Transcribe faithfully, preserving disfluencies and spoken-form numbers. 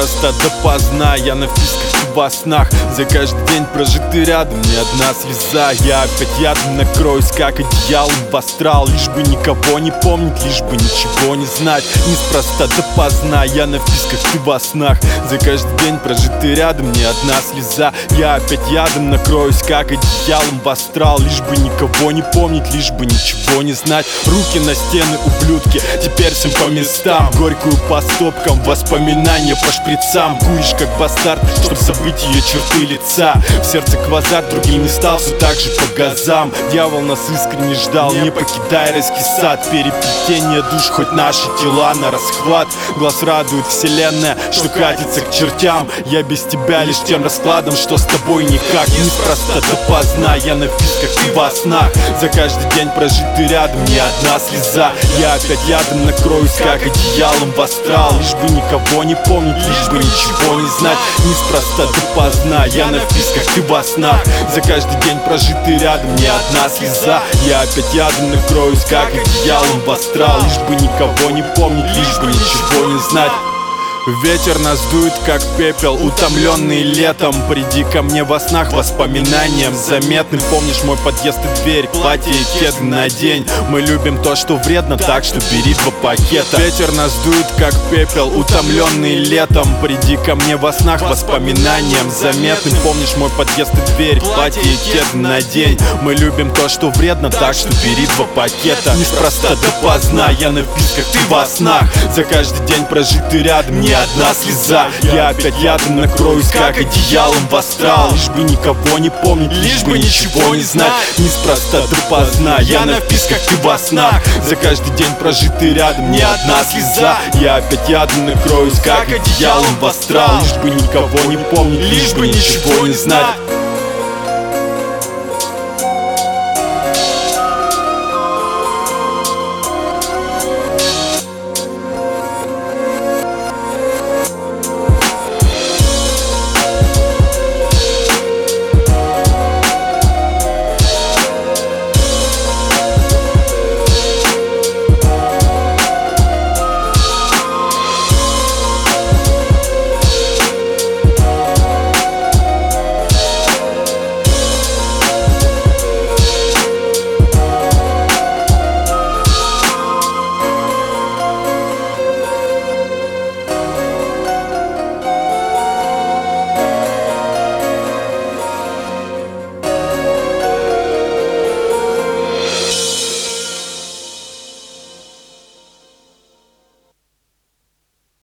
Неспроста допоздна, я на вписках, ты во снах. За каждый день прожитый рядом ни одна слеза. Я опять ядом накроюсь, как одеялом в астрал. Лишь бы никого не помнить, лишь бы ничего не знать. Неспроста допоздна, я на вписках, ты во снах. За каждый день прожитый рядом ни одна слеза. Я опять ядом накроюсь, как одеялом в астрал. Лишь бы никого не помнить, лишь бы ничего не знать. Руки на стены, ублюдки, теперь всем по местам. Горькую по стопкам, воспоминания по шприцам. Куришь как бастард, чтоб забыть ее черты лица. В сердце квазар, другим не стал, все так же по газам. Дьявол нас искренне ждал, не покидай райский сад. Переплетение душ, хоть наши тела на расхват. Глаз радует вселенная, что катится к чертям. Я без тебя лишь тем раскладом, что с тобой никак. Неспроста допоздна, я на вписках, ты во снах. За каждый день прожитый рядом ни одна слеза. Я опять ядом накроюсь, как одеялом в астрал. Лишь бы никого не помнить, лишь бы ничего не знать. Неспроста допоздна, я на вписках, ты во снах. За каждый день прожитый рядом ни одна слеза. Я опять ядом накроюсь, как одеялом в астрал. Лишь бы никого не помнить, лишь бы ничего не знать. Ветер нас дует, как пепел, утомленный летом. Приди ко мне во снах, воспоминаниям заметным. Помнишь мой подъезд и дверь, платье и кеды надень. Мы любим то, что вредно, так что бери два пакета. Ветер нас дует, как пепел, утомленный летом. Приди ко мне во снах, воспоминаниям заметным. Помнишь мой подъезд и дверь, платье и кеды надень. Мы любим то, что вредно, так что бери два пакета. Неспроста допоздна, я на вписках, ты во снах. За каждый день прожитый рядом ни одна слеза. Я опять ядом накроюсь, как одеялом в астрал. Лишь бы никого не помнить, лишь бы ничего не знать. Неспроста допоздна, я на вписках, ты во снах. За каждый день прожитый рядом ни одна слеза. Я опять ядом накроюсь, как одеялом в астрал. Лишь бы никого не помнить, лишь бы ничего не знать.